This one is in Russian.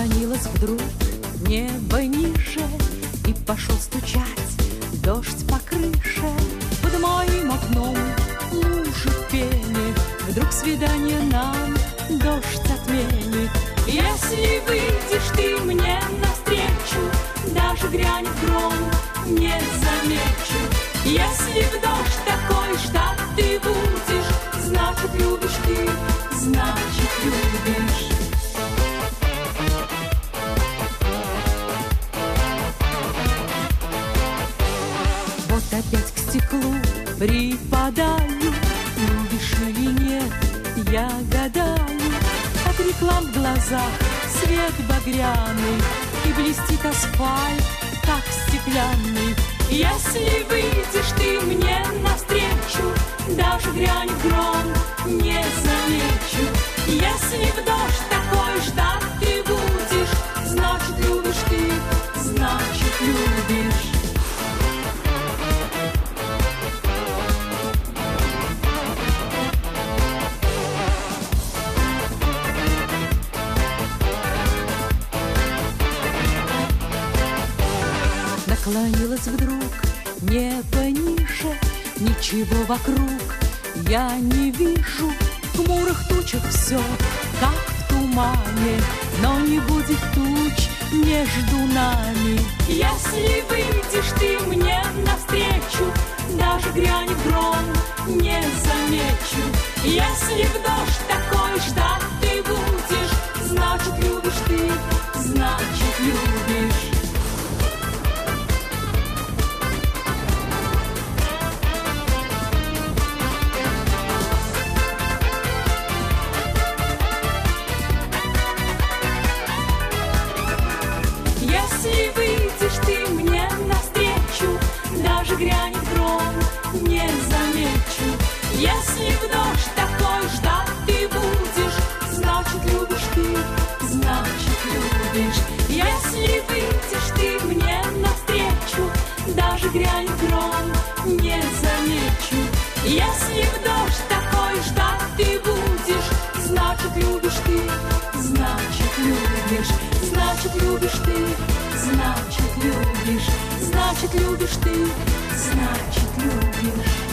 Наклонилось вдруг небо ниже, и пошел стучать дождь по крыше. Под моим окном лужи пени, вдруг свидание нам дождь отменит. Если выйдешь ты мне навстречу, даже грянет гром, не замечу. Если в дождь такой штат ты будешь, значит любишь ты, значит любишь. Вот опять к стеклу припадаю, любишь или нет, я гадаю. От реклам в глазах свет багряный, и блестит асфальт, как стеклянный. Если выйдешь ты мне навстречу, даже грянет гром, не замечу. Если в дождь такой ждать ты будешь, значит любишь ты, значит любишь. Наклонилась вдруг небо ниже, ничего вокруг я не вижу. В хмурых тучах все, как в тумане, но не будет туч между нами. Если выйдешь ты мне навстречу, даже грянет гром, не замечу. Если в дождь такой ждать ты будешь, значит любишь ты, значит любишь. Если выйдешь ты мне навстречу, даже грянет гром, не замечу. Если в дождь такой ждать ты будешь, значит любишь ты, значит любишь. Если выйдешь ты мне навстречу, даже грянет гром, не замечу. Если в дождь такой ждать ты будешь, значит любишь ты, значит любишь. Значит любишь ты, значит любишь. Значит любишь ты, значит любишь.